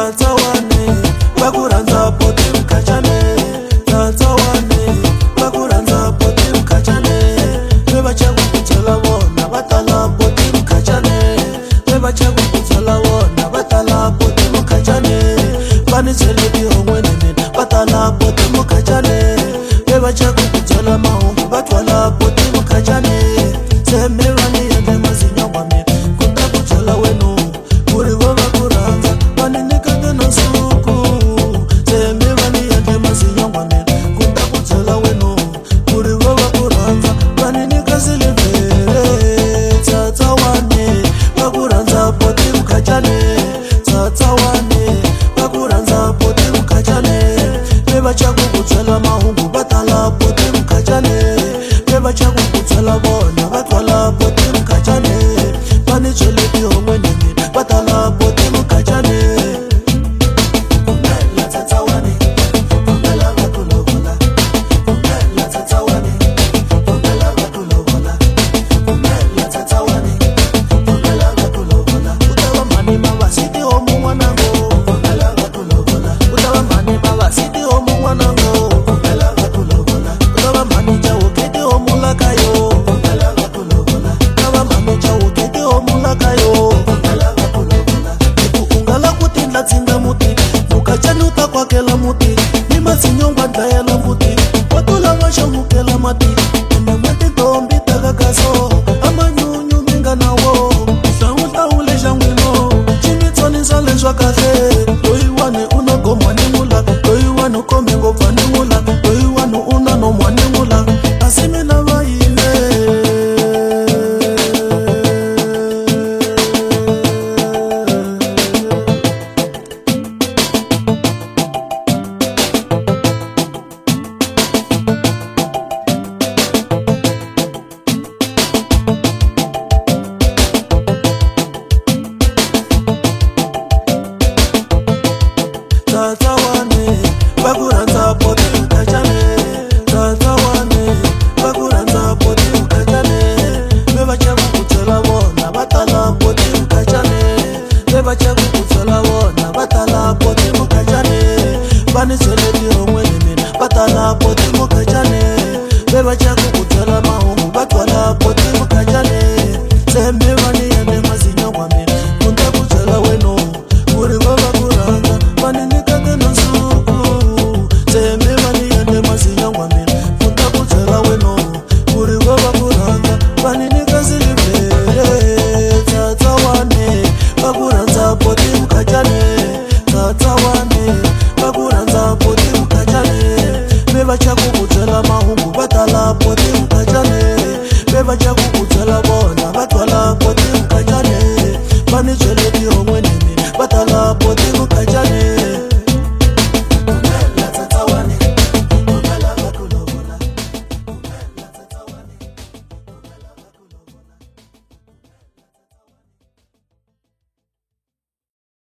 tata wane vakuranza poti mukachane tata wane vakuranza poti mukachane vevachakukudzela vona vatala poti mukachane vevachakukudzela vona vatala poti mukachane vanitseleti homwenene vatala poti mukachane vevachakukudzela mahungu vatwala poti mukachane semirani yende mazinyawame kunda kudzela wenu kuri vovakuranza vaninikate nasuku semirani yende mazinyawame kunda kudzela wenu kuri vovakuranza vaninika silivere tata wane vakuranza poti mukachane tata wane vakuranza poti mukachane vevachakukudzela mahungu vatala poti mukachane vevachakukudzela vona vatwala poti mukachane vanitseleti homwenene vatala poti mukachane kumela tata wane kumela vakulovola kumela tata wane kumela vakulovola kumela tata wane kumela vakulovola utava mani mavasiti homu mwanango kumela vakulovola utava mani mavasiti homu mwanango kumela vakulovola utava mani jawokete homu lakayo kumela vakulovola utava mani jawokete homu lakayo kumela vakulovola ungala kutindla tsinda muti mukachani utakwakela muti ni mazinyongwa dlayela muti watula vashamukela mati ende mati ntombi takakaso amanyunyu minga nawo hlawuhlawule xanwino ximitsonisa leswa kahle loyiwane unogomwa ni mula loyiwane ukombe ngopfa ni mula loyiwane una nomwa ni mula asi mina vayile tata wane vakuranza poti mukachane tata wane vakuranza poti mukachane vevachakukudzela vona vatala poti mukachane vevachakukudzela vona vatala poti mukachane vanitseleti homwenene vatala poti